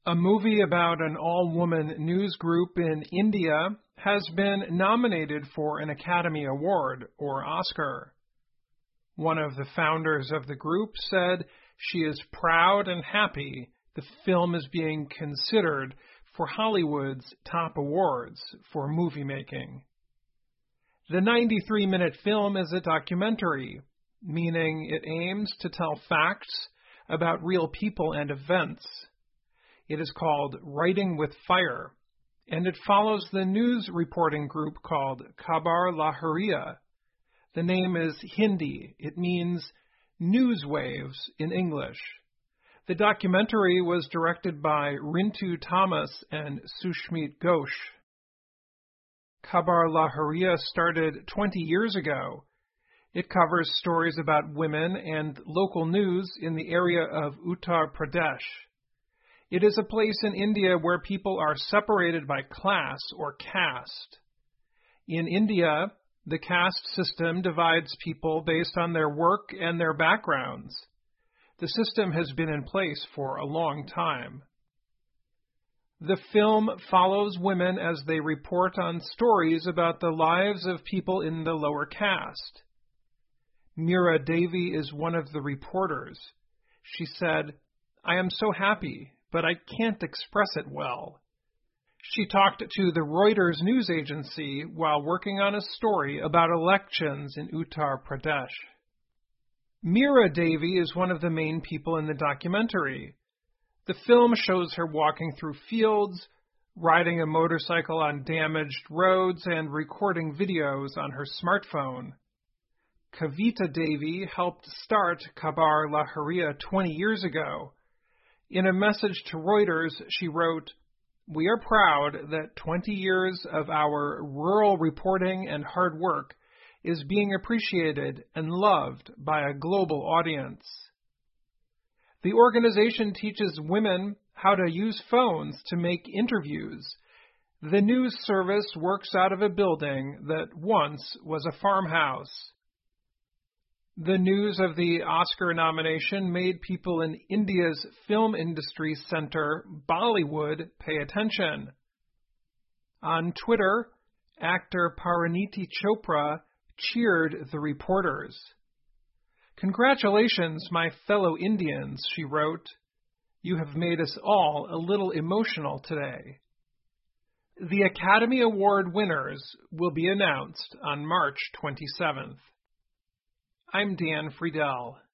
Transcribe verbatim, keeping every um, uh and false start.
A movie about an all-woman news group in India has been nominated for an Academy Award, or Oscar. One of the founders of the group said she is proud and happy the film is being considered for Hollywood's top awards for movie making. The ninety-three minute film is a documentary, meaning it aims to tell facts about real people and events. It is called Writing with Fire, and it follows the news reporting group called Khabar Lahariya. The name is Hindi. It means news waves in English. The documentary was directed by Rintu Thomas and Sushmit Ghosh. Khabar Lahariya started twenty years ago. It covers stories about women and local news in the area of Uttar Pradesh. It is a place in India where people are separated by class or caste. In India, the caste system divides people based on their work and their backgrounds. The system has been in place for a long time. The film follows women as they report on stories about the lives of people in the lower caste. Meera Devi is one of the reporters. She said, "I am so happy, but I can't express it well." She talked to the Reuters news agency while working on a story about elections in Uttar Pradesh. Meera Devi is one of the main people in the documentary. The film shows her walking through fields, riding a motorcycle on damaged roads, and recording videos on her smartphone. Kavita Devi helped start Khabar Lahariya twenty years ago. In a message to Reuters, she wrote, "We are proud that twenty years of our rural reporting and hard work is being appreciated and loved by a global audience." The organization teaches women how to use phones to make interviews. The news service works out of a building that once was a farmhouse. The news of the Oscar nomination made people in India's film industry center, Bollywood, pay attention. On Twitter, actor Parineeti Chopra cheered the reporters. "Congratulations, my fellow Indians," she wrote. "You have made us all a little emotional today." The Academy Award winners will be announced on March twenty-seventh. I'm Dan Friedel.